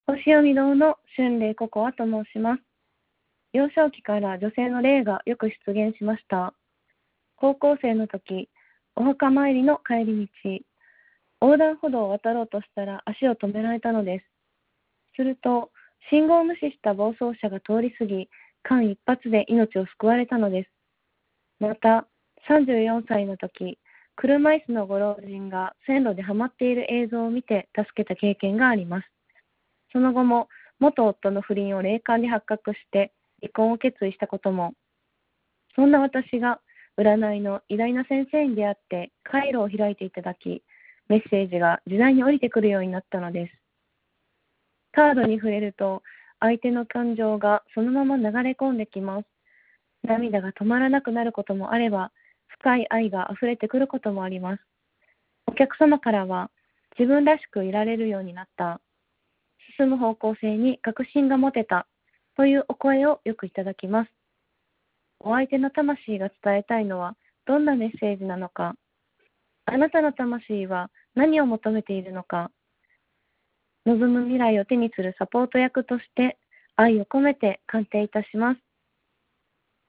星読み堂の春麗ココアと申します。幼少期から女性の霊がよく出現しました。高校生の時、お墓参りの帰り道、横断歩道を渡ろうとしたら足を止められたのです。すると、信号を無視した暴走車が通り過ぎ、間一髪で命を救われたのです。また、34歳の時、車椅子のご老人が線路ではまっている映像を見て助けた経験があります。その後も、元夫の不倫を霊感で発覚して離婚を決意したことも。そんな私が占いの偉大な先生に出会って回路を開いていただき、メッセージが自在に降りてくるようになったのです。カードに触れると、相手の感情がそのまま流れ込んできます。涙が止まらなくなることもあれば、深い愛が溢れてくることもあります。お客様からは、自分らしくいられるようになった、進む方向性に確信が持てた、というお声をよくいただきます。お相手の魂が伝えたいのはどんなメッセージなのか、あなたの魂は何を求めているのか、望む未来を手にするサポート役として愛を込めて鑑定いたします。